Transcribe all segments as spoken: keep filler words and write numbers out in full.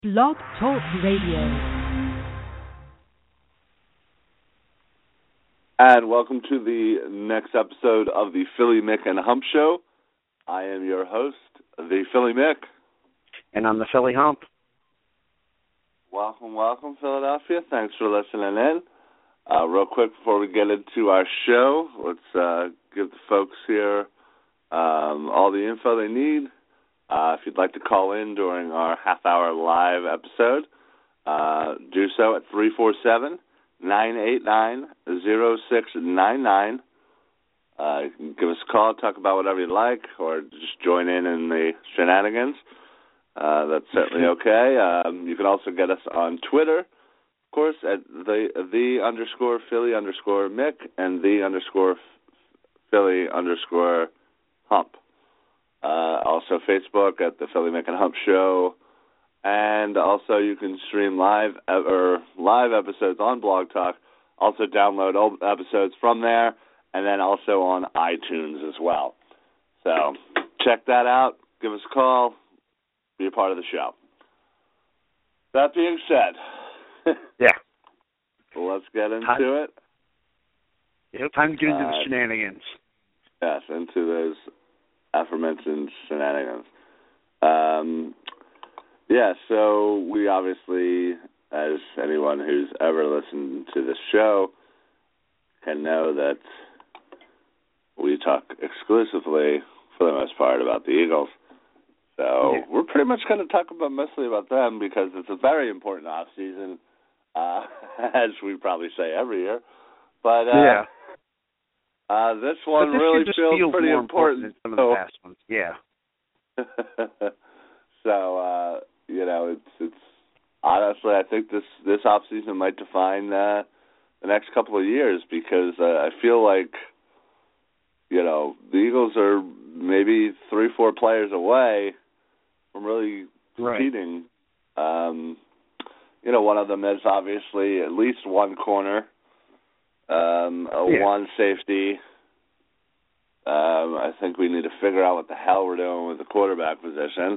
Blog Talk Radio. And welcome to the next episode of the Philly Mick and Hump Show. I am your host, the Philly Mick. And I'm the Philly Hump. Welcome, welcome, Philadelphia. Thanks for listening in. Uh, real quick before we get into our show, let's uh, give the folks here um, all the info they need. Uh, if you'd like to call in during our half-hour live episode, uh, do so at three four seven, nine eight nine, zero six nine nine. Uh, you can give us a call, talk about whatever you like, or just join in in the shenanigans. Uh, that's certainly okay. Um, you can also get us on Twitter, of course, at the the underscore Philly underscore Mick and the underscore Philly underscore Hump. Uh, also Facebook at the Philly Mick and Hump Show, and also you can stream live or live episodes on Blog Talk. Also download old episodes from there, and then also on iTunes as well. So check that out. Give us a call. Be a part of the show. That being said, yeah, well, let's get into time, it. Yeah, time to get into uh, the shenanigans. Yes, into those aforementioned shenanigans. Um, yeah, so we obviously, as anyone who's ever listened to this show can know, that we talk exclusively, for the most part, about the Eagles. So yeah. We're pretty much going to talk about mostly about them because it's a very important off season, uh, as we probably say every year. But uh, yeah. Uh, this one this really just feels, feels pretty more important. important than some of the past ones. Yeah. so uh, you know, it's it's honestly, I think this this off season might define uh, the next couple of years because uh, I feel like, you know, the Eagles are maybe three, four players away from really competing. Right. Um, you know, one of them is obviously at least one corner. Um, a yeah. one safety. Um, I think we need to figure out what the hell we're doing with the quarterback position.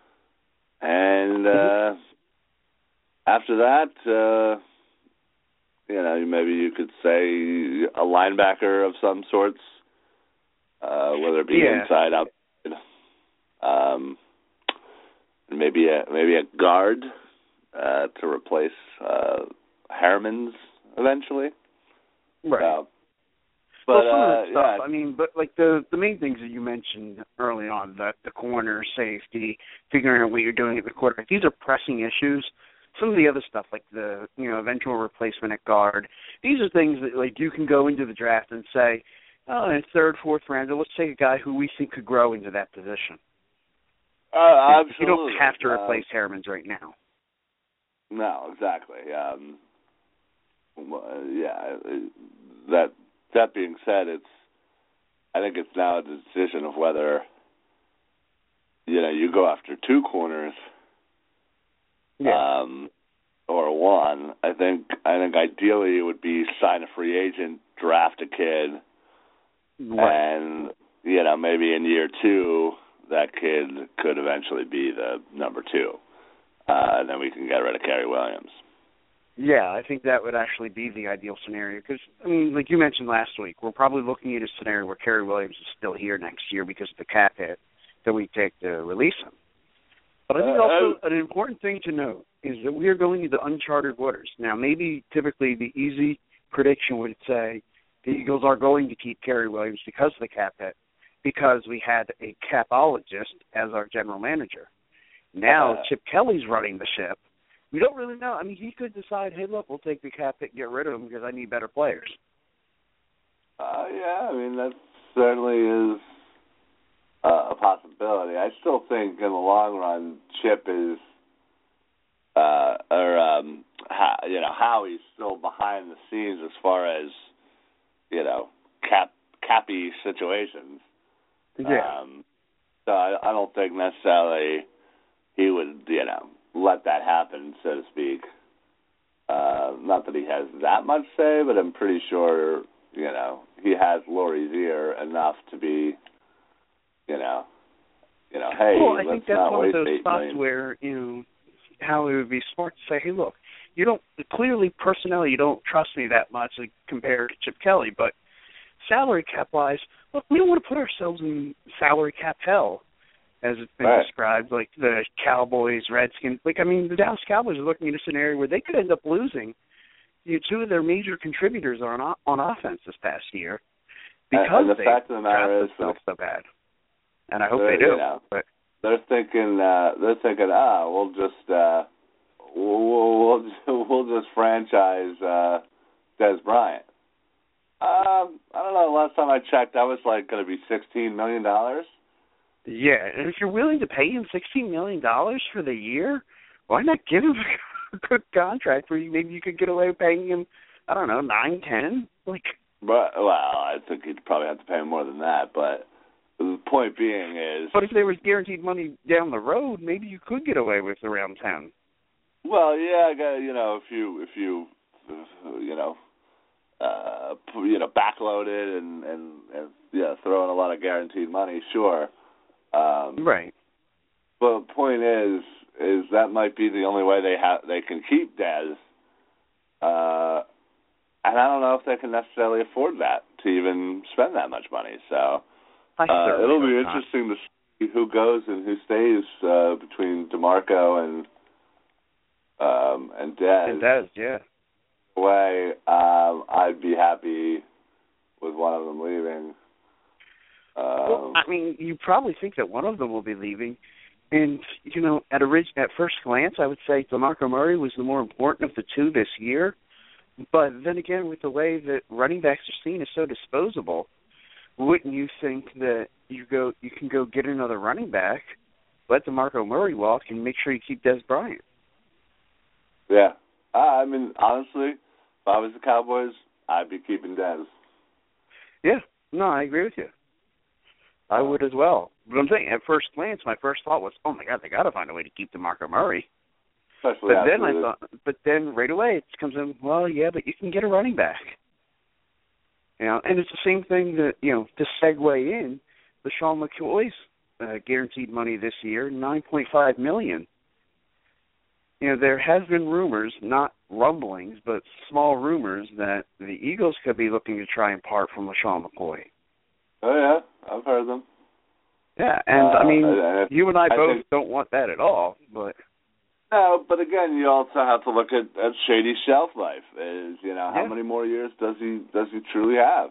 And uh, mm-hmm. after that, uh, you know, maybe you could say a linebacker of some sorts, uh, whether it be yeah. inside, outside. Um, maybe a maybe a guard uh, to replace uh, Herman's eventually. Right. Uh, but, well, some uh, of that stuff, yeah. I mean, but like the, the main things that you mentioned early on, that the corner, safety, figuring out what you're doing at the quarterback, these are pressing issues. Some of the other stuff, like the, you know, eventual replacement at guard, these are things that, like, you can go into the draft and say, oh, in third, fourth round, let's take a guy who we think could grow into that position. Uh, absolutely. You don't have to replace uh, Herman's right now. No, exactly. Um, yeah, that that being said, it's I think it's now a decision of whether, you know, you go after two corners, yeah. um, or one. I think I think ideally it would be sign a free agent, draft a kid, right. and you know, maybe in year two that kid could eventually be the number two, uh, and then we can get rid of Kerry Williams. Yeah, I think that would actually be the ideal scenario because, I mean, like you mentioned last week, we're probably looking at a scenario where Kerry Williams is still here next year because of the cap hit that we take to release him. But I think also an important thing to note is that we are going into uncharted waters. Now, maybe typically the easy prediction would say the Eagles are going to keep Kerry Williams because of the cap hit, because we had a capologist as our general manager. Now uh, Chip Kelly's running the ship. We don't really know. I mean, he could decide, hey, look, we'll take the cap hit and get rid of him because I need better players. Uh, yeah, I mean, that certainly is uh, a possibility. I still think in the long run, Chip is, uh, or, um, how, you know, Howie's still behind the scenes as far as, you know, cap cappy situations. Yeah. Um, so I, I don't think necessarily he would, you know, let that happen, so to speak. Uh, not that he has that much say, but I'm pretty sure, you know, he has Laurie's ear enough to be, you know, you know, hey, well, I let's think that's not one waste of those eight spots million. where, you know, how it would be smart to say, hey, look, you don't clearly personnel you don't trust me that much like, compared to Chip Kelly, but salary cap wise, look, we don't want to put ourselves in salary cap hell, as it's been right. described, like the Cowboys, Redskins. Like I mean, the Dallas Cowboys are looking at a scenario where they could end up losing you know, two of their major contributors on on offense this past year because and, and the they fact of the matter is so bad. And I hope they they do. You know, but they're thinking, uh, they're thinking, ah, we'll just, uh, we'll, we'll, we'll just franchise uh, Dez Bryant. Um, I don't know. Last time I checked, that was like going to be sixteen million dollars. Yeah, and if you're willing to pay him sixteen million dollars for the year, why not give him a good contract where you, maybe you could get away with paying him, I don't know, nine, ten? Like, but well, I think you'd probably have to pay him more than that. But the point being is, but if there was guaranteed money down the road, maybe you could get away with around ten. Well, yeah, I got you know, if you if you you know. Uh, you know, backloaded and, and, and yeah, throw in a lot of guaranteed money, sure. Um, right. But the point is, is that might be the only way they have they can keep Dez. Uh, and I don't know if they can necessarily afford that to even spend that much money. So I uh, it'll be not. interesting to see who goes and who stays uh, between DeMarco and um, and Dez. And Dez, yeah. Way, um, I'd be happy with one of them leaving. Um, well, I mean, you probably think that one of them will be leaving, and you know, at a at first glance, I would say DeMarco Murray was the more important of the two this year. But then again, with the way that running backs are seen as so disposable, wouldn't you think that you go you can go get another running back, let DeMarco Murray walk, and make sure you keep Dez Bryant? Yeah, uh, I mean, honestly. If I was the Cowboys, I'd be keeping Dez. Yeah, no, I agree with you. I would as well. But I'm saying, at first glance, my first thought was, oh my God, they got to find a way to keep DeMarco Murray. Especially but then I the... thought, but then right away it comes in, well, yeah, but you can get a running back. You know, and it's the same thing that you know to segue in, LeSean McCoy's uh, guaranteed money this year, nine point five million. You know, there has been rumors, not rumblings, but small rumors that the Eagles could be looking to try and part from LeSean McCoy. Oh, yeah. I've heard them. Yeah, and, uh, I mean, I, I, you and I, I both think, don't want that at all, but... No, but again, you also have to look at, at Shady's shelf life. Is, you know, how yeah. many more years does he does he truly have?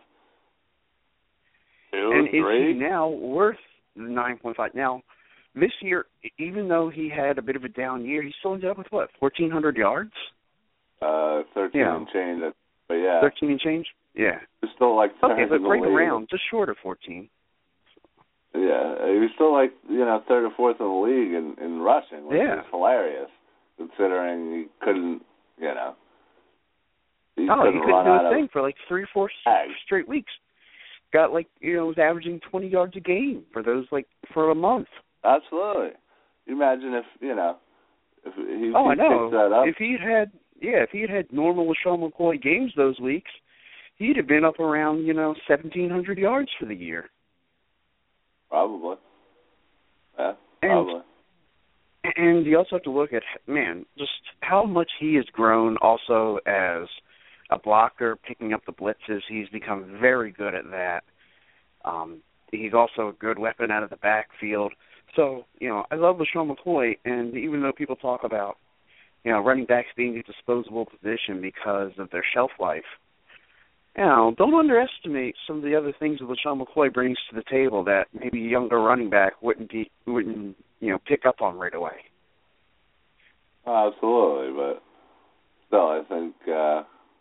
Two, and three? is he now worth nine point five? Now, this year, even though he had a bit of a down year, he still ended up with, what, fourteen hundred yards? Uh, thirteen yeah. and change. But, yeah. thirteen and change? Yeah. He's still, like, third okay, but in the right league. around, just short of fourteen. Yeah, he was still, like, you know, third or fourth in the league in, in rushing, which yeah. is hilarious, considering he couldn't, you know, he oh, couldn't he couldn't run do out a of thing for, like, three or four ag. straight weeks. Got, like, you know, was averaging twenty yards a game for those, like, for a month. Absolutely. You imagine if, you know, if he, oh, he I know. picked that up. If he had, yeah, if he had had normal LeSean McCoy games those weeks, he'd have been up around, you know, seventeen hundred yards for the year. Probably. Yeah, and, probably. And you also have to look at, man, just how much he has grown also as a blocker, picking up the blitzes. He's become very good at that. Um, he's also a good weapon out of the backfield. So, you know, I love LeSean McCoy, and even though people talk about, you know, running backs being a disposable position because of their shelf life, you know, don't underestimate some of the other things that LeSean McCoy brings to the table that maybe a younger running back wouldn't be, wouldn't, you know, pick up on right away. Oh, absolutely, but still, I think, uh,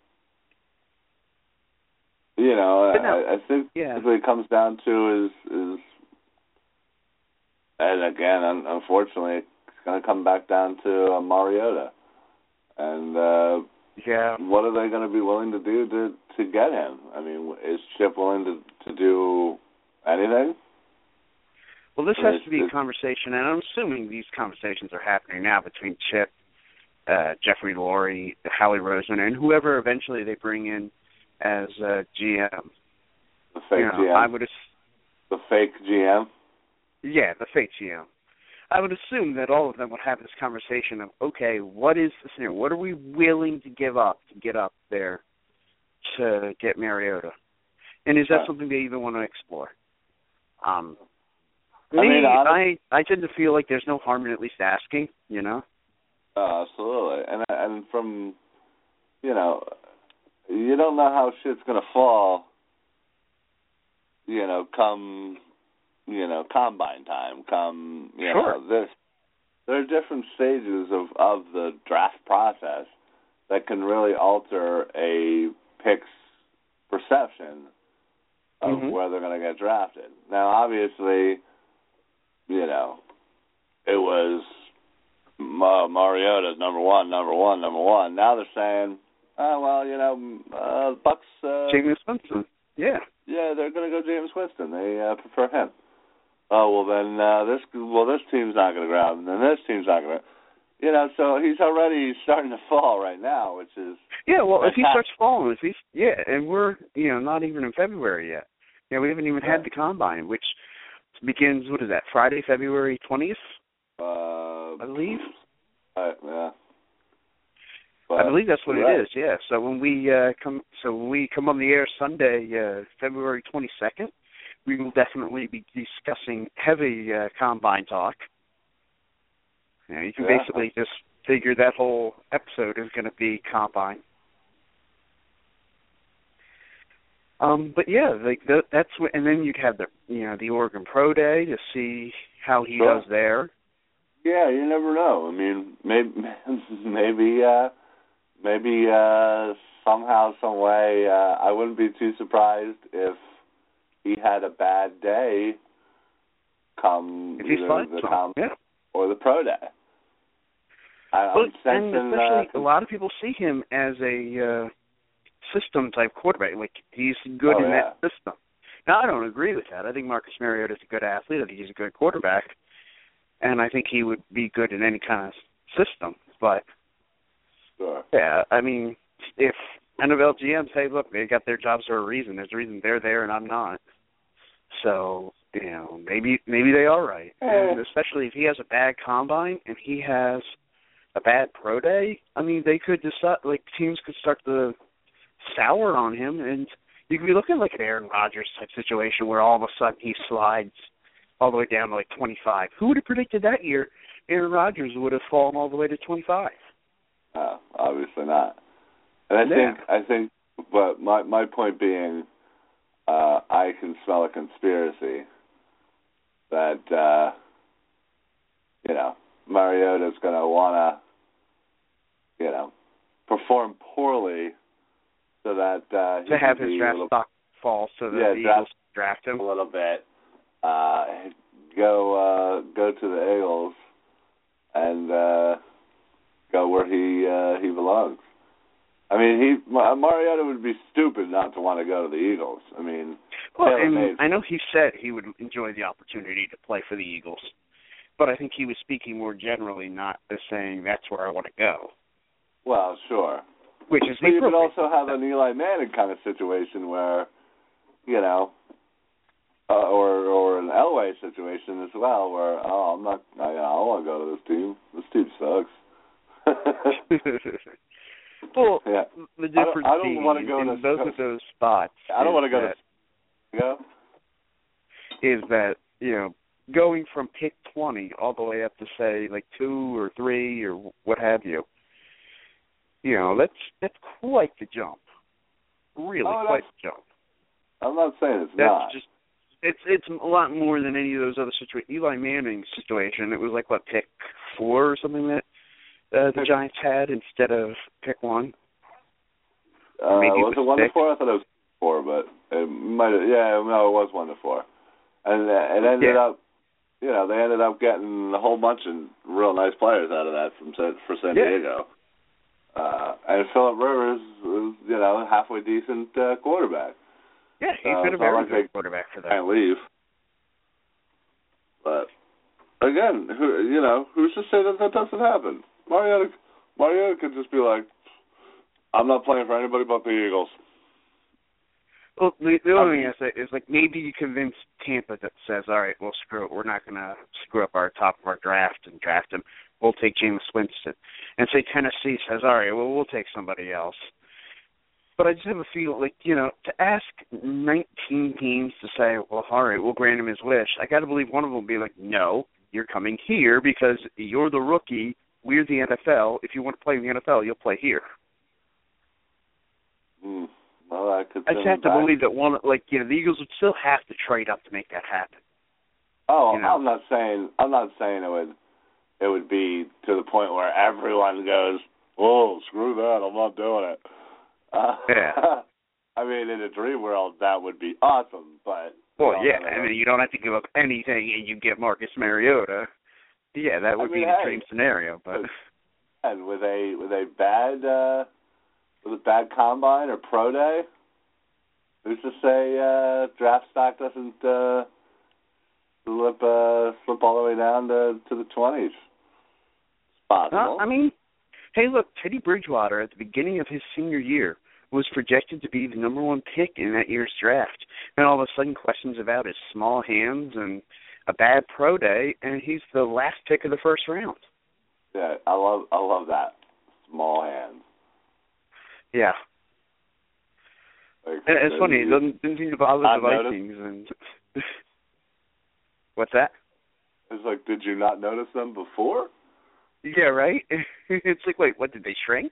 you know, now, I, I think yeah. what it comes down to is, is and again, unfortunately, it's going to come back down to uh, Mariota. And uh, yeah. what are they going to be willing to do to, to get him? I mean, is Chip willing to, to do anything? Well, this has to be a conversation, and I'm assuming these conversations are happening now between Chip, uh, Jeffrey Lurie, Howie Roseman, and whoever eventually they bring in as uh, G M. The fake you know, G M? I would ass- the fake G M? Yeah, the fake G M. I would assume that all of them would have this conversation of, okay, what is the scenario? What are we willing to give up to get up there to get Mariota? And is that Right. something they even want to explore? Um, I me, mean, honest- I, I tend to feel like there's no harm in at least asking, you know? Uh, absolutely. And and from, you know, you don't know how shit's going to fall, you know, come, you know, combine time, come, you Sure. know, this. There are different stages of, of the draft process that can really alter a pick's perception of Mhm. where they're going to get drafted. Now, obviously, you know, it was Ma- Mariota's number one, number one, number one. Now they're saying, oh, well, you know, uh, Bucks. Uh, Jameis Winston. Yeah. Yeah, they're going to go Jameis Winston. They uh, prefer him. Oh, well, then uh, this well this team's not going to grab him, and this team's not going to. You know, so he's already starting to fall right now, which is. Yeah, well, if he fantastic. starts falling, if he's, yeah, and we're, you know, not even in February yet. Yeah, we haven't even Right. had the combine, which begins, what is that, Friday, February twentieth, Uh, I believe? Uh, yeah. But, I believe that's what right. it is, yeah. So when we uh, come so when we come on the air Sunday, uh, February twenty-second, we will definitely be discussing heavy uh, combine talk. You know, you can Yeah. basically just figure that whole episode is going to be combine. Um, but yeah, like the, that's what, and then you'd have the you know the Oregon Pro Day to see how he Sure. does there. Yeah, you never know. I mean, maybe, maybe, uh, maybe uh, somehow, some way, uh, I wouldn't be too surprised if he had a bad day come If he's either fine, the so, com yeah. or the pro day. I, Well, I'm sensing, and especially uh, a lot of people see him as a uh, system type quarterback. Like he's good Oh, in yeah. that system. Now I don't agree with that. I think Marcus Mariota is a good athlete. I think he's a good quarterback, and I think he would be good in any kind of system. But sure. yeah, I mean, if N F L G Ms say, look, they got their jobs for a reason. There's a reason they're there and I'm not. So you know, maybe maybe they are right. Eh. And especially if he has a bad combine and he has a bad pro day, I mean, they could decide, like, teams could start to sour on him, and you could be looking like an Aaron Rodgers type situation where all of a sudden he slides all the way down to, like, twenty-five. Who would have predicted that year Aaron Rodgers would have fallen all the way to twenty-five? No, obviously not. And I Yeah. think, I think, but my my point being, uh, I can smell a conspiracy that, uh, you know, Mariota's going to want to, you know, perform poorly so that uh, he To have can his be draft a little, stock fall so that Yeah, the draft- Eagles draft him. a little bit, uh, go uh, go to the Eagles and uh, go where he uh, he belongs. I mean, he Mariota would be stupid not to want to go to the Eagles. I mean, Well, tailor and made. I know he said he would enjoy the opportunity to play for the Eagles, but I think he was speaking more generally, not as saying that's where I want to go. Well, sure. Which is But you could appropriate. also have an Eli Manning kind of situation where, you know, uh, or or an Elway situation as well, where oh, I'm not, I, I don't want to go to this team. This team sucks. Well, yeah. the difference I don't, I don't being want to go in to both of those spots I don't is want to go that, to go. is that, you know, going from pick twenty all the way up to, say, like two or three or what have you, you know, that's that's quite the jump. Really, Oh, quite the jump. I'm not saying it's That's not. just, it's it's a lot more than any of those other situations. Eli Manning's situation, it was like, what, pick four or something that uh, the Giants had instead of pick one? Uh, Maybe was it it was one to six. four? I thought it was four, but it might have, yeah, no, it was one to four. And uh, it ended Yeah. up, you know, they ended up getting a whole bunch of real nice players out of that from San, for San Yeah. Diego. Uh, and Phillip Rivers was, you know, a halfway decent uh, quarterback. Yeah, he's Uh, been a it's not very like good they quarterback for them. Can't leave. But again, who, you know, who's to say that that doesn't happen? Mariota, Mariota could just be like, I'm not playing for anybody but the Eagles. Well, the, the only thing I say is, like, maybe you convince Tampa that says, all right, well, screw it. We're not going to screw up our top of our draft and draft him. We'll take Jameis Winston. And say Tennessee says, all right, well, we'll take somebody else. But I just have a feel, like, you know, to ask nineteen teams to say, well, all right, we'll grant him his wish, I got to believe one of them will be like, no, you're coming here because you're the rookie. We're the N F L. If you want to play in the N F L, you'll play here. Mm. Well, I could. I just have to back. believe that one, like, you know, the Eagles would still have to trade up to make that happen. Oh, you know? I'm not saying. I'm not saying it would. It would be to the point where everyone goes, "Whoa, screw that! I'm not doing it." Uh, yeah. I mean, in a dream world, that would be awesome, but. Well, yeah. I mean, you don't have to give up anything, and you get Marcus Mariota. Yeah, that would I mean, be the hey, dream scenario, but. And with a with a bad. Uh, With a bad combine or pro day, who's to say uh, draft stock doesn't uh, slip uh, slip all the way down to, to the twenties? It's possible. Uh, I mean, hey, look, Teddy Bridgewater at the beginning of his senior year was projected to be the number one pick in that year's draft. And all of a sudden, questions about his small hands and a bad pro day, and he's the last pick of the first round. Yeah, I love I love that small hands. Yeah. Like, and it's funny, it doesn't, doesn't seem to bother the Vikings. And what's that? It's like, did you not notice them before? Yeah, right? It's like, wait, what, did they shrink?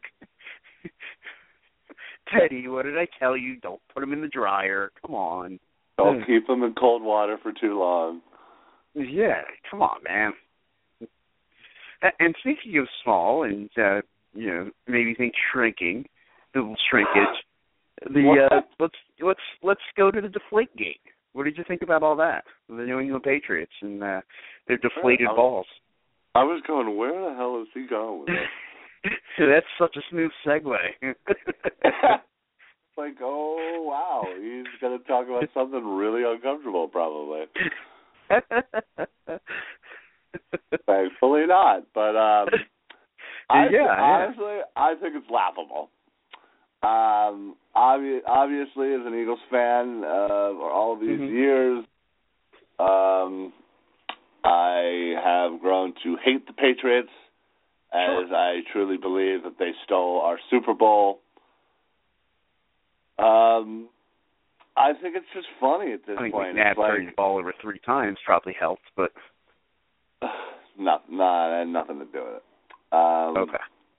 Teddy, what did I tell you? Don't put them in the dryer. Come on. Don't keep them in cold water for too long. Yeah, come on, man. And speaking of small and, uh, you know, maybe think shrinking, little shrinkage. The uh, let's let's let's go to the Deflategate. What did you think about all that? The New England Patriots and uh, their deflated I was, balls. I was going, where the hell is he going with this? That's such a smooth segue. It's like, oh wow, he's going to talk about something really uncomfortable, probably. Thankfully not, but um, I yeah, honestly, yeah. I think it's laughable. Um, obvi- obviously, as an Eagles fan, uh, for all of these mm-hmm. years, um, I have grown to hate the Patriots, as sure. I truly believe that they stole our Super Bowl. Um, I think it's just funny at this I think point. McNabb it's like, turned the ball over three times probably helped, but no, no, it had nothing to do with it. Um, okay.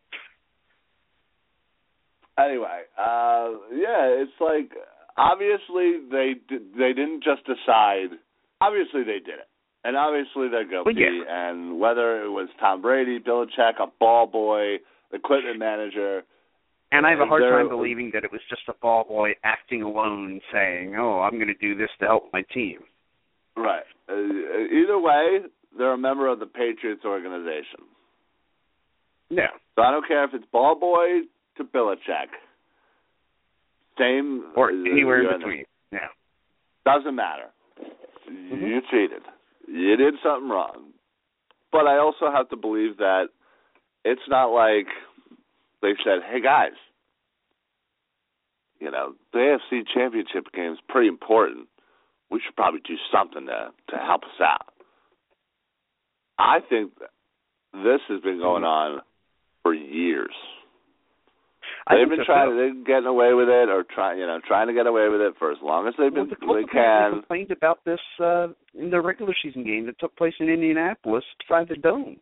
Anyway, uh, yeah, it's like obviously they they didn't just decide. Obviously they did it, and obviously they're guilty. Well, yeah. And whether it was Tom Brady, Belichick, a ball boy, the equipment manager, and I have a hard time believing that it was just a ball boy acting alone, saying, "Oh, I'm going to do this to help my team." Right. Uh, either way, they're a member of the Patriots organization. Yeah. So I don't care if it's ball boy to Belichick. Same. Or anywhere in between. The, yeah. Doesn't matter. Mm-hmm. You cheated. You did something wrong. But I also have to believe that it's not like they've said, hey, guys, you know, the A F C Championship game is pretty important. We should probably do something to, to help us out. I think this has been going on for years. They've been trying, they're getting away with it, or trying, you know, trying to get away with it for as long as they've been. Well, the they can. complained about this uh, in the regular season game that took place in Indianapolis beside the Dome.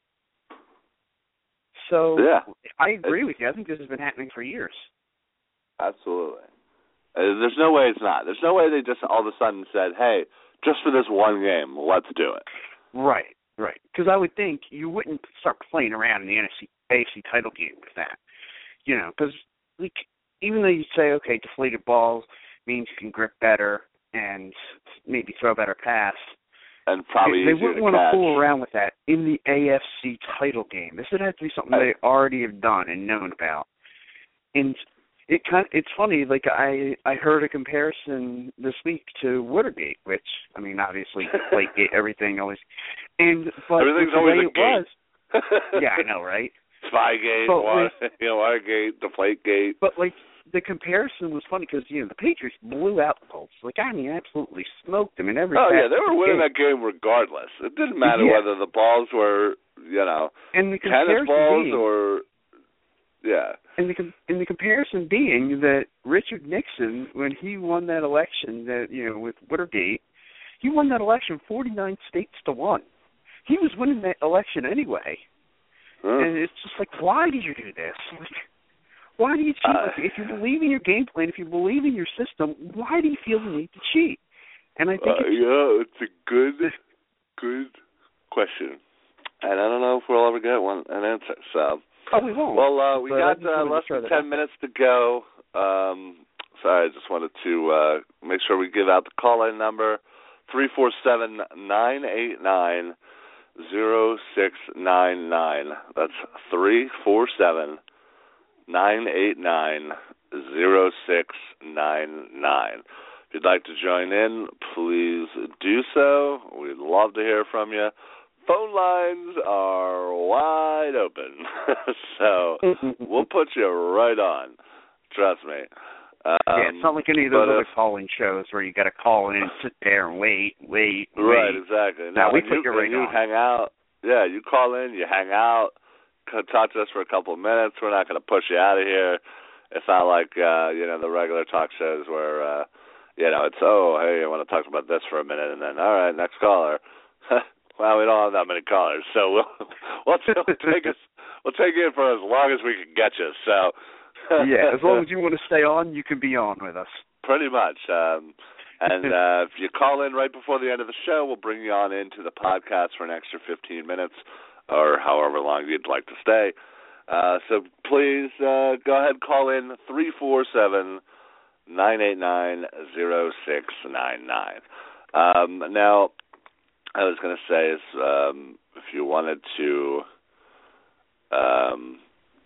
So yeah, I agree it's, with you. I think this has been happening for years. Absolutely. Uh, there's no way it's not. There's no way they just all of a sudden said, "Hey, just for this one game, let's do it." Right, right. Because I would think you wouldn't start playing around in the N F C A F C title game with that. You know, because like, even though you say, okay, deflated balls means you can grip better and maybe throw a better pass, and probably they, they wouldn't want to to fool around with that in the A F C title game. This would have to be something I, they already have done and known about. And it kind of, it's funny, like I I heard a comparison this week to Watergate, which I mean, obviously, Deflategate, everything always, and but everything's the always way a it gate. was, yeah, I know, right? Spygate, but, water, like, you know, Watergate, Deflategate. But like the comparison was funny because, you know, the Patriots blew out the Colts. Like, I mean, absolutely smoked them in every Oh, yeah, they were winning game. that game regardless. It didn't matter yeah. whether the balls were, you know, and the tennis balls being, or, yeah. And the, and the comparison being that Richard Nixon, when he won that election, that you know, with Watergate, he won that election forty-nine states to one. He was winning that election anyway. Huh. And it's just like, why did you do this? Like, why do you cheat? Uh, like, if you believe in your game plan, if you believe in your system, why do you feel the need to cheat? And I think uh, it's, yeah, it's a good, good question, and I don't know if we'll ever get one an answer. So, oh, we won't. well, uh, we but got uh, less than ten out. minutes to go. Um, sorry, I just wanted to uh, make sure we give out the call-in number three four seven nine eight nine zero six nine nine. That's three four seven nine eight nine zero six nine nine. If you'd like to join in, please do so. We'd love to hear from you. Phone lines are wide open, so we'll put you right on. Trust me. Um, yeah, it's not like any of those other if, calling shows where you got to call in and sit there and wait, wait, wait. Right, exactly. Now, now we when put you, you right when you on. hang out, yeah, you call in, you hang out, talk to us for a couple of minutes. We're not going to push you out of here. It's not like, uh, you know, the regular talk shows where, uh, you know, it's, oh, hey, I want to talk about this for a minute, and then, all right, next caller. Well, we don't have that many callers, so we'll we'll, we'll take us we'll take you in for as long as we can get you. So yeah, as long as you want to stay on, you can be on with us. Pretty much. Um, and uh, if you call in right before the end of the show, we'll bring you on into the podcast for an extra fifteen minutes or however long you'd like to stay. Uh, so please uh, go ahead and call in three four seven nine eight nine zero six nine nine. Um, now, I was going to say is um, if you wanted to um,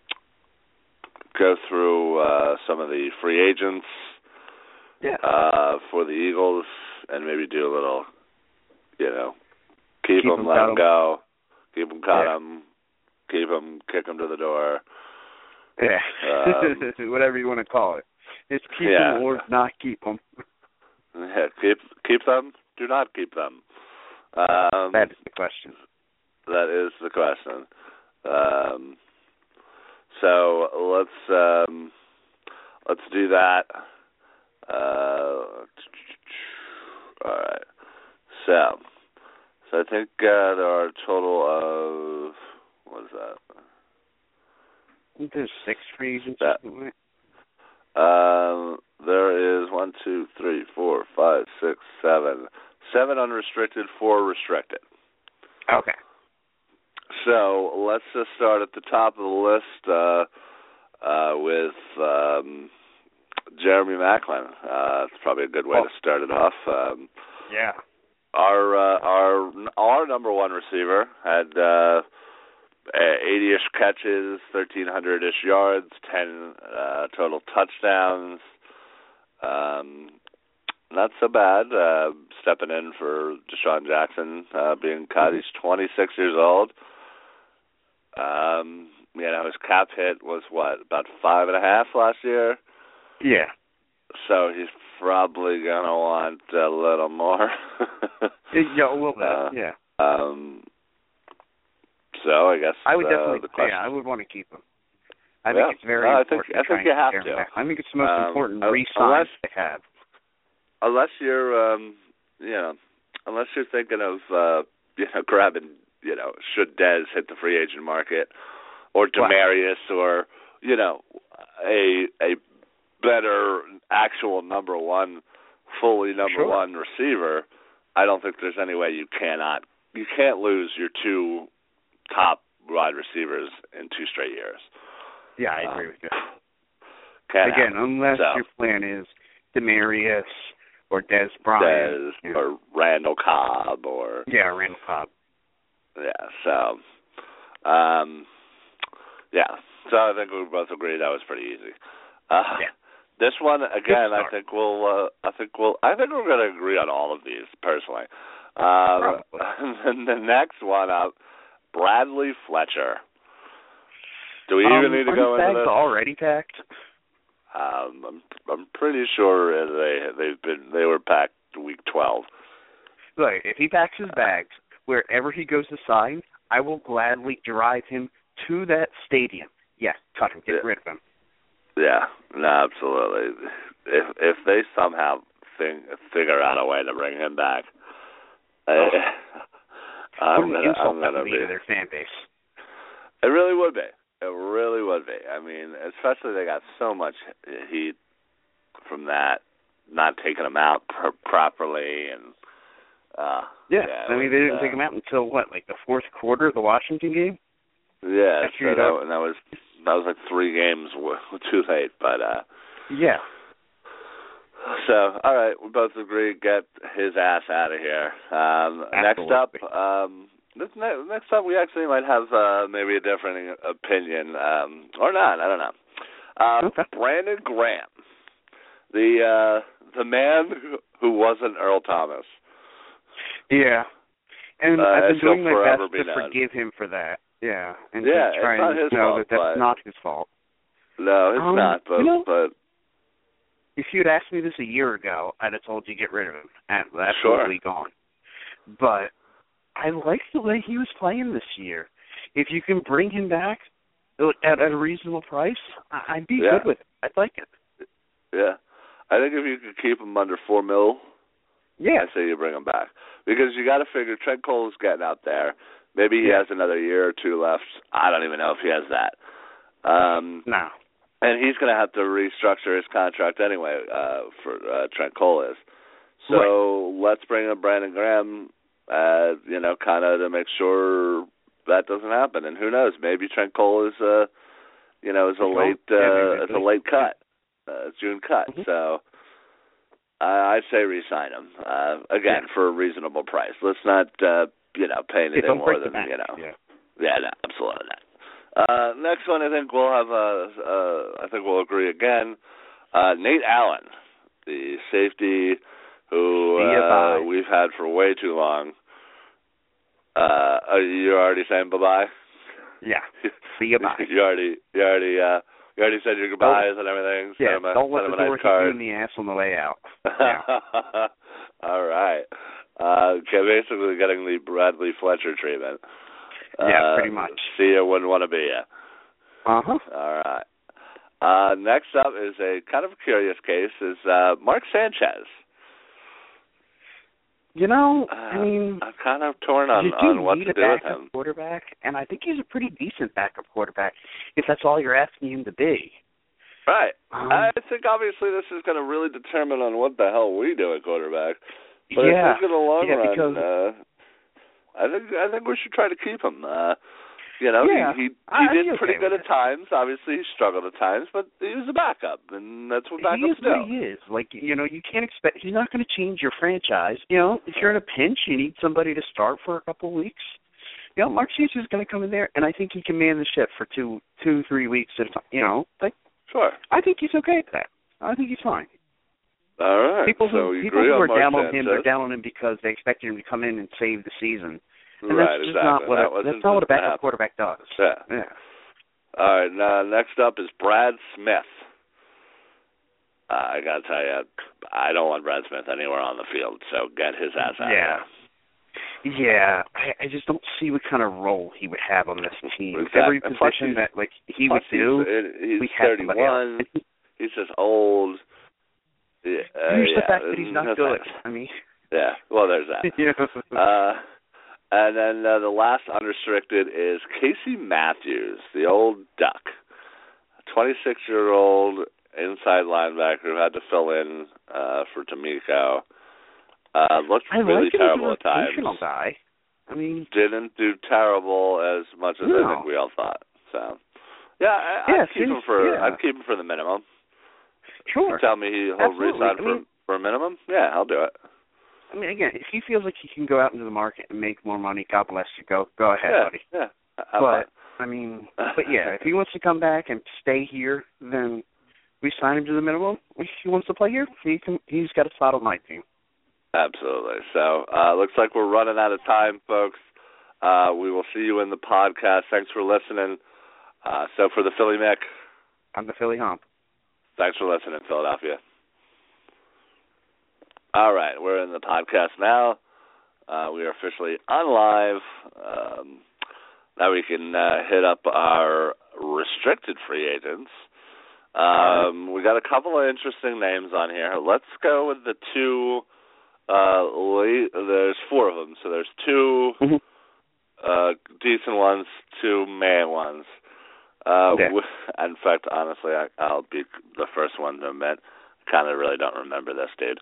go through uh, some of the free agents yeah. uh, for the Eagles and maybe do a little, you know, keep, keep them, them, let them them. go, keep them, cut yeah. them, keep them, kick them to the door. Yeah, um, whatever you want to call it. It's keep yeah. them or not keep them. Yeah, keep keep them, do not keep them. Um, that is the question. That is the question. Um, so let's um, let's do that. Uh, all right. So, so I think uh, there are a total of what is that? I think there's six free agents. That, um, there is one, two, three, four, five, six, seven. Seven unrestricted, four restricted. Okay. So let's just start at the top of the list uh, uh, with um, Jeremy Maclin. Uh, it's probably a good way oh. to start it off. Um, yeah. Our uh, our our number one receiver had uh, eighty-ish catches, thirteen hundred-ish yards, ten uh, total touchdowns. Um, not so bad. Uh, stepping in for Deshaun Jackson, uh, being cut. He's twenty-six years old. Um, you know, his cap hit was what, about five and a half last year? Yeah. So he's probably gonna want a little more. yeah, a little bit. Uh, yeah. Um. So I guess I would uh, definitely. the question, yeah, I would want to keep him. I yeah. think it's very no, important. I think, I think you have to. Back. I think it's the most um, important uh, re-sign unless, they have. Unless you're, um, you know, unless you're thinking of, uh, you know, grabbing, you know, should Dez hit the free agent market, or Demarius, wow. or you know, a a better actual number one, fully number sure. one receiver. I don't think there's any way you cannot, you can't lose your two top wide receivers in two straight years. Yeah, I agree um, with you. happen. Again, unless so, your plan is Demarius or Dez Bryant. Dez, yeah. or Randall Cobb or... Yeah, Randall Cobb. Yeah, so... Um, yeah, so I think we both agree that was pretty easy. Uh, yeah. This one, again, I think we'll... Uh, I think we'll... I think we're going to agree on all of these, personally. Um, and the next one up, Bradley Fletcher. Do we um, even need to go into this? already tagged? Um, I'm I'm pretty sure they they've been they were packed week twelve. Look, if he packs his bags wherever he goes to sign, I will gladly drive him to that stadium. Yeah, cut him, get yeah. rid of him. Yeah, no, absolutely. If if they somehow think, figure out a way to bring him back, oh. I, I'm what an gonna, insult I'm that gonna would be be to their fan base. It really would be. It really would be. I mean, especially they got so much heat from that, not taking him out pr- properly, and uh, yeah. yeah. I mean, was, they didn't uh, take him out until what, like the fourth quarter of the Washington game? Yeah, so that, that, that was that was like three games too late, but uh, yeah. So, all right, we both agree. Get his ass out of here. Um, next up, um, this ne- next up, we actually might have uh, maybe a different opinion, um, or not. I don't know. Uh, okay. Brandon Graham, the uh, the man who wasn't Earl Thomas. Yeah, and uh, I've been doing my best be to known. forgive him for that. Yeah, and yeah, to try it's not and his know fault, that that's but... not his fault. No, it's um, not. But you know, but if you'd asked me this a year ago, I'd have told you get rid of him. Absolutely sure. gone. But I like the way he was playing this year. If you can bring him back at, at a reasonable price, I'd be yeah. good with it. I'd like it. Yeah. I think if you could keep him under four mil, yeah. I say you bring him back. Because you got to figure Trent Cole's getting out there. Maybe he yeah. has another year or two left. I don't even know if he has that. Um, no. And he's going to have to restructure his contract anyway, uh, for uh, Trent Cole is. So right. let's bring in Brandon Graham, uh, you know, kind of to make sure that doesn't happen. And who knows? Maybe Trent Cole is, uh, you know, is a late, uh, is a late cut, uh, June cut. Mm-hmm. So I, I say re-sign him uh, again yeah. for a reasonable price. Let's not, uh, you know, pay anything yeah, more than you know. Yeah. Yeah, no, absolutely not. Uh, next one, I think we'll have. Uh, uh, I think we'll agree again. Uh, Nate Allen, the safety who uh, we've had for way too long. Uh, are you already saying bye bye? Yeah. See you bye. you already, you already, uh, you already said your goodbyes don't, and everything. Yeah. Send him a, don't let send the him a door nice hit card. you in the ass on the way out. Yeah. All right. Uh, okay, basically getting the Bradley Fletcher treatment. Yeah, uh, pretty much. See you, wouldn't want to be you. Uh-huh. All right. Uh, next up is a kind of a curious case, is uh, Mark Sanchez. You know, uh, I mean... I'm kind of torn on, you do on what need to a do with backup him. quarterback, and I think he's a pretty decent backup quarterback, if that's all you're asking him to be. Right. Um, I think obviously this is going to really determine on what the hell we do at quarterback. But yeah. I think in the long yeah, run, because, uh, I think I think we should try to keep him. Uh, you know, yeah, he he, he I, did okay pretty good it. at times. Obviously, he struggled at times, but he was a backup, and that's what backups he is do. what he is. Like, you know, you can't expect, he's not going to change your franchise. You know, if you're in a pinch, you need somebody to start for a couple of weeks. You know, Mark Sanchez is going to come in there, and I think he can man the ship for two, two, three weeks at a time. You know, like, sure. I think he's okay at that. I think he's fine. All right. People so who, you people agree who on are Mark down on Sanchez? him, they're down on him because they expected him to come in and save the season. And right, that's just exactly. not what that a, that's not what a backup quarterback does. Yeah. yeah. All right. Now, next up is Brad Smith. Uh, I got to tell you, I don't want Brad Smith anywhere on the field, so get his ass out yeah. of there. Yeah. I, I just don't see what kind of role he would have on this team. Exactly. Every position that like he would do, he's, he's we have thirty-one. He's just old. Yeah, uh, Here's yeah, the fact that he's not no good. thanks. I mean, yeah. Well, there's that. yeah. Uh, and then uh, the last unrestricted is Casey Matthews, the old duck, twenty-six-year-old inside linebacker who had to fill in uh, for D'Amico. Uh, looked I really like him terrible as at times. guy. I mean, didn't do terrible as much as no. I think we all thought. So, yeah, I, yeah, I'd keep him for yeah. I'd keep him for the minimum. Sure. You tell me he'll Absolutely. resign I for mean, for a minimum. Yeah, I'll do it. I mean, again, if he feels like he can go out into the market and make more money, God bless you. Go, go ahead, yeah, buddy. Yeah. I'm but fine. I mean, but yeah, if he wants to come back and stay here, then we sign him to the minimum. If he wants to play here, he can. He's got a spot on my team. Absolutely. So, uh, looks like we're running out of time, folks. Uh, we will see you in the podcast. Thanks for listening. Uh, so for the Philly Mick, I'm the Philly Hump. Thanks for listening, Philadelphia. All right, we're in the podcast now. Uh, we are officially on live. Um, now we can uh, hit up our restricted free agents. Um, we got a couple of interesting names on here. Let's go with the two. Uh, late, there's four of them, so there's two mm-hmm. uh, decent ones, two meh ones. Uh, okay. w- in fact, honestly, I, I'll be the first one to admit, I kind of really don't remember this dude.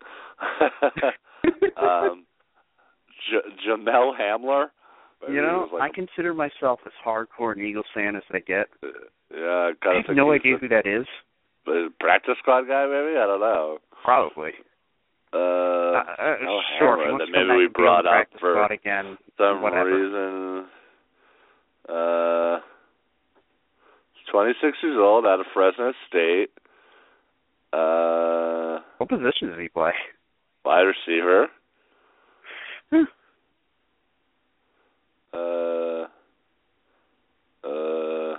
um, J- Jamel Hamler. You know, like I a, consider myself as hardcore an Eagles fan as I get. Uh, yeah, I, I have no idea who that is. Practice squad guy, maybe? I don't know. Probably. Uh, uh, uh sure. Hammer, that maybe we brought up for again, some whatever. reason. Uh, twenty-six years old, out of Fresno State. Uh, what position does he play? Wide receiver. Hmm. Uh, uh,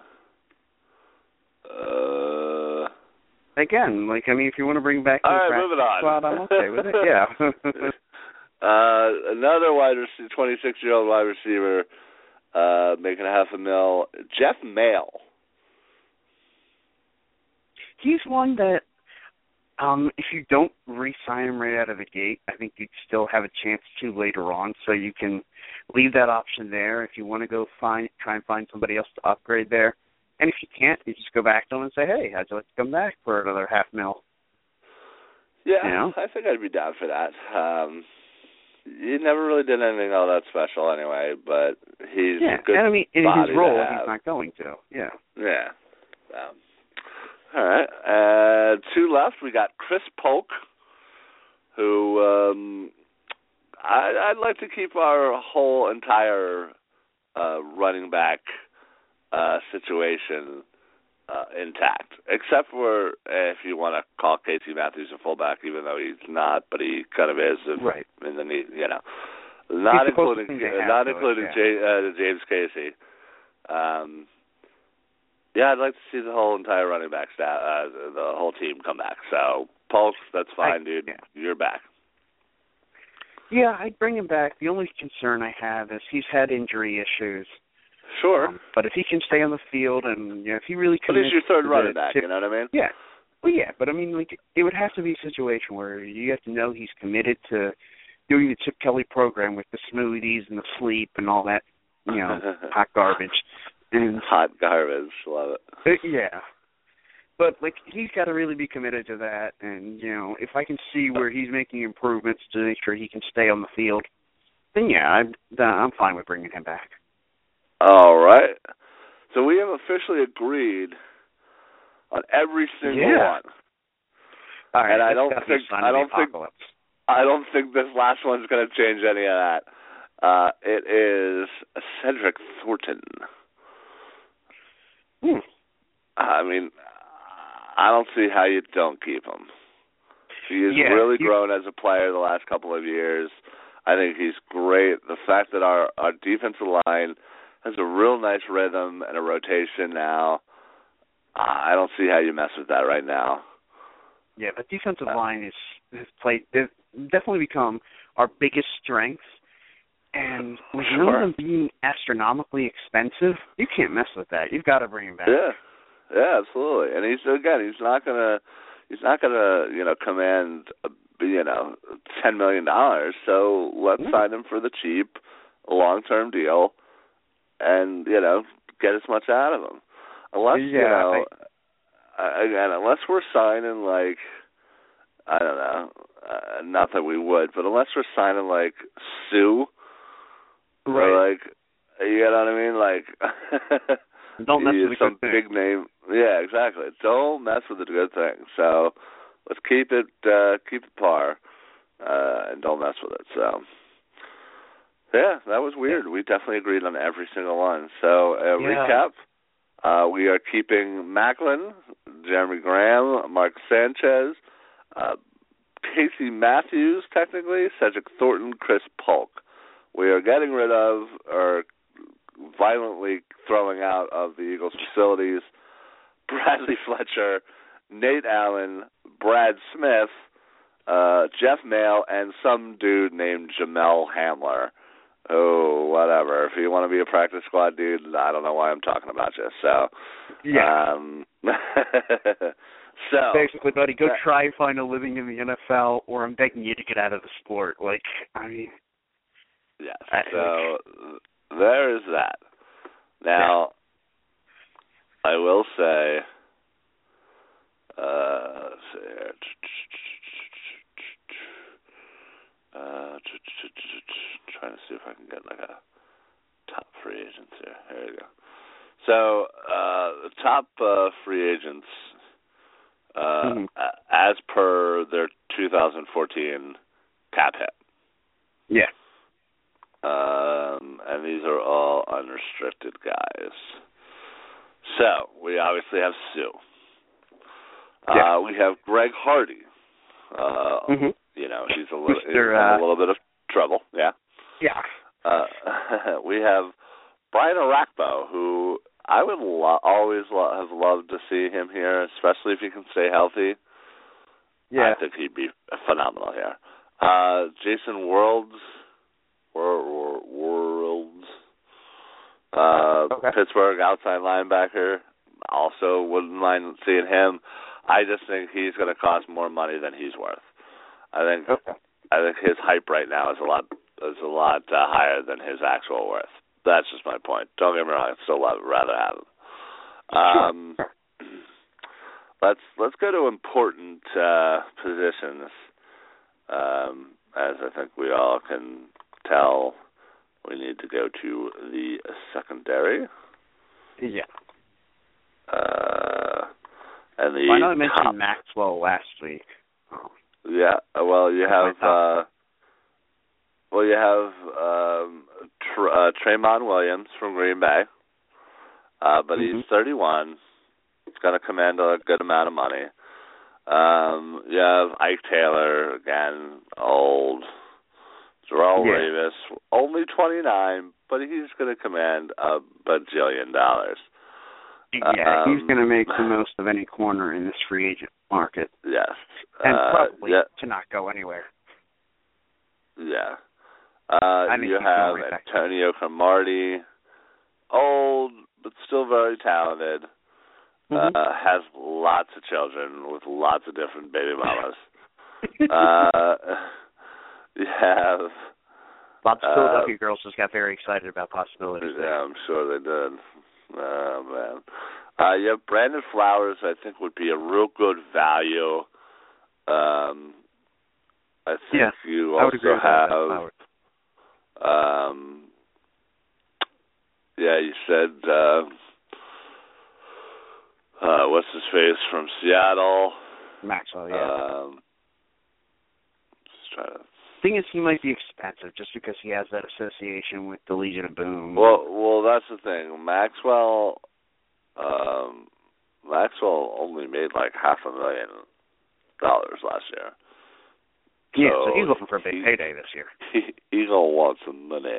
uh. Again, like I mean, if you want to bring back the all right, practice moving on. squad, I'm okay with it. Yeah. uh, another wide receiver, twenty-six-year-old wide receiver, uh, making a half a mil. Jeff Mail. He's one that, um, if you don't re-sign him right out of the gate, I think you'd still have a chance to later on. So you can leave that option there if you want to go find, try and find somebody else to upgrade there. And if you can't, you just go back to them and say, hey, how'd you like to come back for another half mil? Yeah, you know? I think I'd be down for that. Um, he never really did anything all that special anyway, but he's yeah, a good and I mean, in body his role, to have. he's not going to. Yeah. Yeah. Um, all right. Uh, two left. We got Chris Polk, who um, I, I'd like to keep our whole entire uh, running back uh, situation uh, intact, except for uh, if you want to call Casey Matthews a fullback, even though he's not, but he kind of is. If, right. In the you know, not he's including uh, not to including it, yeah. J, uh, James Casey. Um, yeah, I'd like to see the whole entire running back staff, uh, the whole team come back. So Polk, that's fine, I, dude. Yeah. You're back. Yeah, I'd bring him back. The only concern I have is he's had injury issues. Sure. Um, but if he can stay on the field and you know, if he really commits, but he's your third running the, back, to, you know what I mean? Yeah. Well, yeah, but I mean, like, it would have to be a situation where you have to know he's committed to doing the Chip Kelly program with the smoothies and the sleep and all that, you know, hot garbage. And hot garbage, love it. Uh, yeah. But, like, he's got to really be committed to that. And, you know, if I can see where he's making improvements to make sure he can stay on the field, then, yeah, I'm, I'm fine with bringing him back. All right. So we have officially agreed on every single yeah. one. All right, and I don't think I don't think I don't think this last one's going to change any of that. Uh, it is Cedric Thornton. Hmm. I mean, I don't see how you don't keep him. He has yeah, really you... grown as a player the last couple of years. I think he's great. The fact that our, our defensive line has a real nice rhythm and a rotation now, I don't see how you mess with that right now. Yeah, the defensive uh, line is has played. They've definitely become our biggest strength. And with sure. none of them being astronomically expensive, you can't mess with that. You've got to bring him back. Yeah, yeah, absolutely. And he's again, he's not gonna, he's not gonna, you know, command, you know, ten million dollars. So let's yeah. sign him for the cheap, long-term deal, and you know, get as much out of him. Unless yeah, you know, I... again, unless we're signing like, I don't know, uh, not that we would, but unless we're signing like Sue. Right. Or like, you know what I mean? Like, don't mess with some good big name. Yeah, exactly. Don't mess with the good thing. So let's keep it, uh, keep it par, uh, and don't mess with it. So yeah, that was weird. We definitely agreed on every single one. So uh, yeah. recap: uh, we are keeping Macklin, Jeremy Graham, Mark Sanchez, uh, Casey Matthews, technically, Cedric Thornton, Chris Polk. We are getting rid of, or violently throwing out of the Eagles' facilities, Bradley Fletcher Nate Allen, Brad Smith, uh, Jeff Mayle, and some dude named Jamel Hamler. Oh, whatever. If you want to be a practice squad dude, I don't know why I'm talking about you. So, yeah. Um, so basically, buddy, go that, try and find a living in the N F L, or I'm begging you to get out of the sport. Like, I mean, yes. I, So like, there is that. Now, yeah. I will say, uh, let's see here. Uh, trying to see if I can get like a top free agents here. There you go. So uh, the top uh, free agents, uh, mm-hmm. as per their two thousand fourteen cap hit. Yeah. Um, and these are all unrestricted guys. So we obviously have Sue. Yeah. Uh, we have Greg Hardy. Uh, mm-hmm. You know, he's a little, he's Mister, in uh, a little bit of trouble. Yeah. Yeah. Uh, we have Brian Orakpo, who I would lo- always lo- have loved to see him here, especially if he can stay healthy. Yeah. I think he'd be phenomenal here. Uh, Jason Worlds, Wor- Worlds, uh, okay. Pittsburgh outside linebacker. Also wouldn't mind seeing him. I just think he's going to cost more money than he's worth. I think okay. I think his hype right now is a lot is a lot uh, higher than his actual worth. That's just my point. Don't get me wrong; I'd still love, rather have him. Um, sure. Let's let's go to important uh, positions. Um, as I think we all can tell, we need to go to the secondary. Yeah. Uh, and the well, I know I mentioned top. Maxwell last week. Oh. Yeah. Well, you have. Uh, well, you have um, Tr- uh, Tremont Williams from Green Bay, uh, but mm-hmm. he's thirty-one. He's going to command a good amount of money. Um, you have Ike Taylor, again, old. Darrell yeah. Revis, only twenty-nine, but he's going to command a bajillion dollars. Yeah, um, he's going to make the most of any corner in this free agent market. Yes. And uh, probably yeah. to not go anywhere. Yeah. Uh, you have right Antonio Cromartie, old, but still very talented. Mm-hmm. Uh, has lots of children with lots of different baby mamas. uh, you have... Lots of Philadelphia uh, girls just got very excited about possibilities. Yeah, I'm sure they did. Oh, man. Uh, yeah, Brandon Flowers, I think, would be a real good value. Um, I think yeah, you I would agree also with have... That, um, yeah, you said... Uh, uh, what's his face from Seattle? Maxwell, yeah. Um, just trying to... Thing is, he might be expensive just because he has that association with the Legion of Boom. Well, well, that's the thing. Maxwell, um, Maxwell only made like half a million dollars last year. Yeah, so, so he's looking for a big he, payday this year. He, he gonna want some money.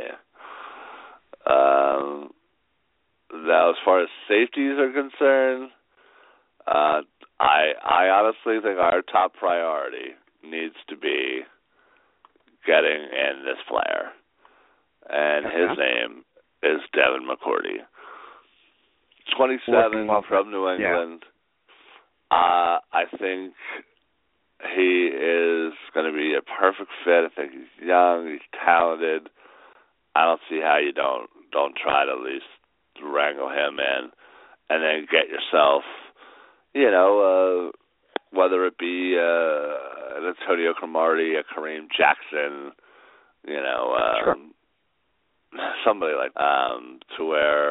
Um, now, as far as safeties are concerned, uh, I I honestly think our top priority needs to be getting in this player, and okay. his name is Devin McCourty. twenty-seven from New England. Yeah. Uh, I think he is going to be a perfect fit. I think he's young, he's talented. I don't see how you don't don't try to at least wrangle him in, and then get yourself, you know, uh, whether it be uh, an Antonio Cromartie, a Kareem Jackson, you know, um, sure. somebody like um, to where,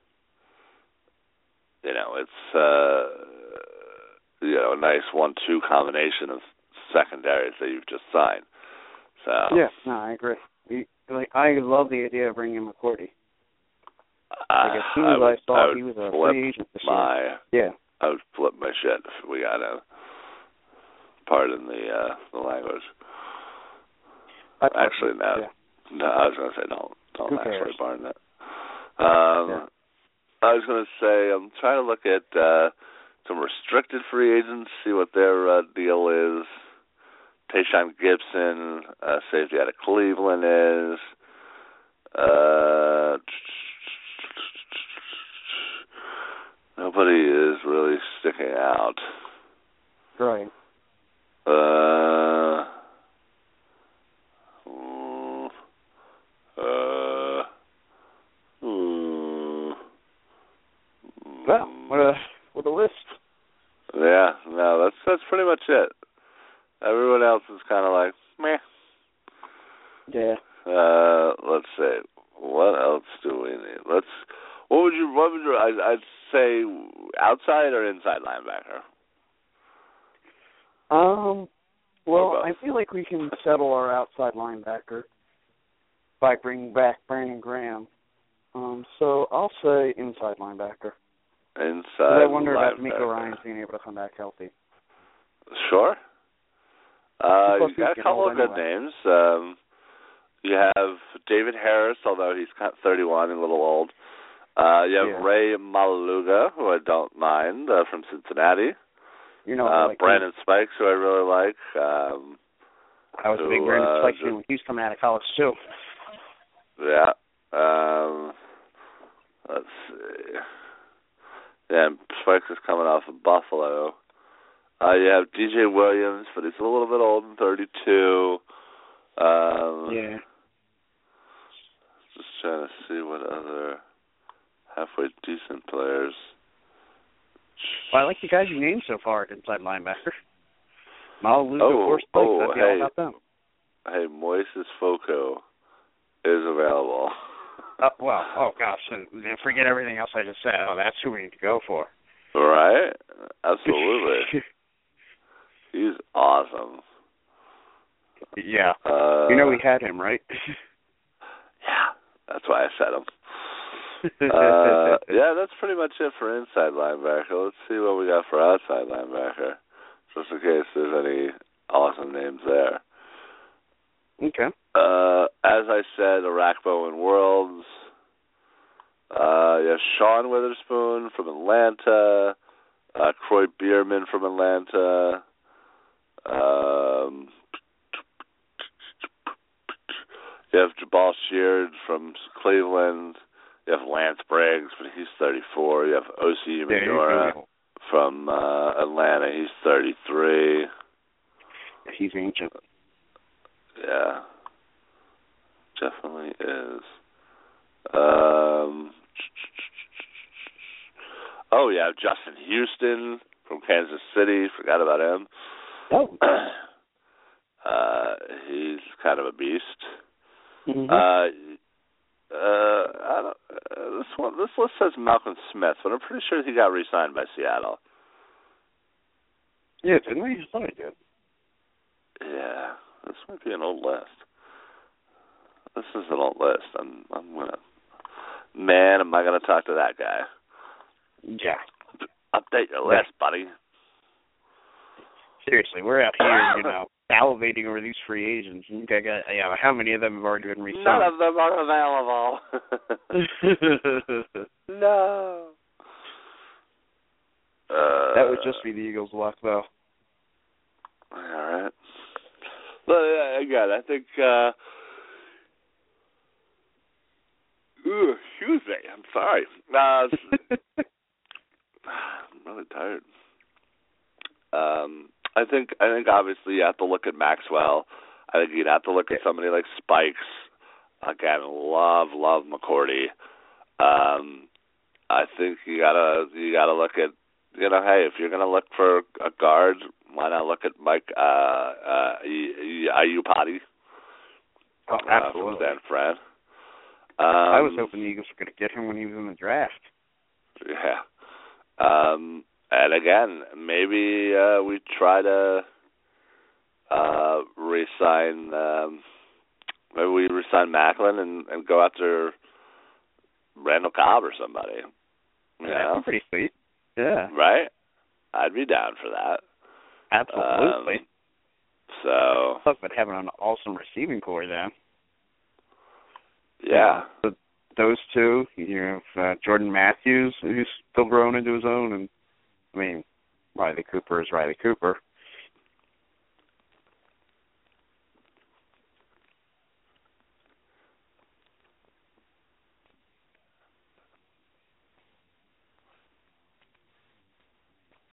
you know, it's uh, you know a nice one-two combination of secondaries that you've just signed. So yeah, no, I agree. He, like, I love the idea of bringing McCourty. Like, as soon as I, would, I saw I he was a flip free agent this my, year. Yeah. I would flip my shit if we got a pardon the uh, the language. I, actually, no. Yeah. No, I was going to say don't don't Who actually cares? pardon it. Um, yeah. I was going to say I'm trying to look at uh, some restricted free agents, see what their uh, deal is. Tayshaun Gibson, uh, safety out of Cleveland is. Uh, nobody is really sticking out. Right. Uh, mm, uh, mm, well, what a what a list. Yeah, no, that's that's pretty much it. Everyone else is kind of like meh. Yeah. Uh, let's see. What else do we need? Let's. What would you? What would you? I, I'd say outside or inside linebacker. Um. Well, I feel like we can settle our outside linebacker by bringing back Brandon Graham. Um. So I'll say inside linebacker. Inside. I wonder linebacker. about D'Amico Ryans being able to come back healthy. Sure. Uh, Plus you got a couple of anyway. good names. Um, you have David Harris, although he's thirty-one and a little old. Uh, you have yeah. Ray Malaluga, who I don't mind, uh, from Cincinnati. You know, uh, like Brandon him. Spikes, who I really like. Um, I was who, a big Brandon uh, Spikes fan when he was coming out of college too. Yeah. Um, let's see. Yeah, Spikes is coming off of Buffalo. Uh, you have D J Williams, but he's a little bit old and thirty-two. Um, yeah. Just trying to see what other halfway decent players. Well, I like the guys you named so far at inside linebacker. Malaluga, oh, Force Spikes, oh, that'd be hey, all about them. Hey, Moises Foco is available. Uh, well, oh gosh, forget everything else I just said. Oh, that's who we need to go for. Right? Absolutely. He's awesome. Yeah. Uh, you know we had him, right? Yeah, that's why I said him. uh, yeah, that's pretty much it for inside linebacker. Let's see what we got for outside linebacker, just in case there's any awesome names there. Okay. Uh, as I said, Arakpo and Worlds. Uh, you have Sean Witherspoon from Atlanta. Uh, Croy Bierman from Atlanta. Um, you have Jabal Sheard from Cleveland. You have Lance Briggs, but he's thirty-four. You have O C Umenyiora yeah, from uh, Atlanta. He's thirty-three. He's ancient. Yeah. Definitely is. Um, oh, yeah, Justin Houston from Kansas City. Forgot about him. Oh. uh, he's kind of a beast. Mm-hmm. Uh, uh, I don't, uh, this one, this list says Malcolm Smith, but I'm pretty sure he got re-signed by Seattle. Yeah, didn't we? I thought I did. Yeah, this might be an old list. This is an old list. I'm, I'm gonna. Man, am I gonna talk to that guy? Yeah. Update your list, buddy. Seriously, we're out here, you know, salivating over these free agents. And you got, yeah, how many of them have already been re-signed? None of them are available. No. Uh, that would just be the Eagles' luck, though. All right. Well, yeah, again, I think. Uh, ooh, excuse me. I'm sorry. Uh, I'm really tired. Um, I think. I think obviously you have to look at Maxwell. I think you'd have to look at somebody like Spikes. Again, love, love McCourty. Um, I think you gotta you gotta look at. You know, hey, if you're going to look for a guard, why not look at Mike uh, uh, Iupati oh, uh, from San Fran? Um, I was hoping the Eagles were going to get him when he was in the draft. Yeah. Um, and again, maybe uh, we try to uh, re-sign, um, maybe we re-sign Macklin and, and go after Randall Cobb or somebody. You yeah, know? that's pretty sweet. Yeah. Right? I'd be down for that. Absolutely. Um, so. Look, but having an awesome receiving core then. Yeah. yeah. Those two, you have uh, Jordan Matthews, who's still growing into his own, and I mean, Riley Cooper is Riley Cooper.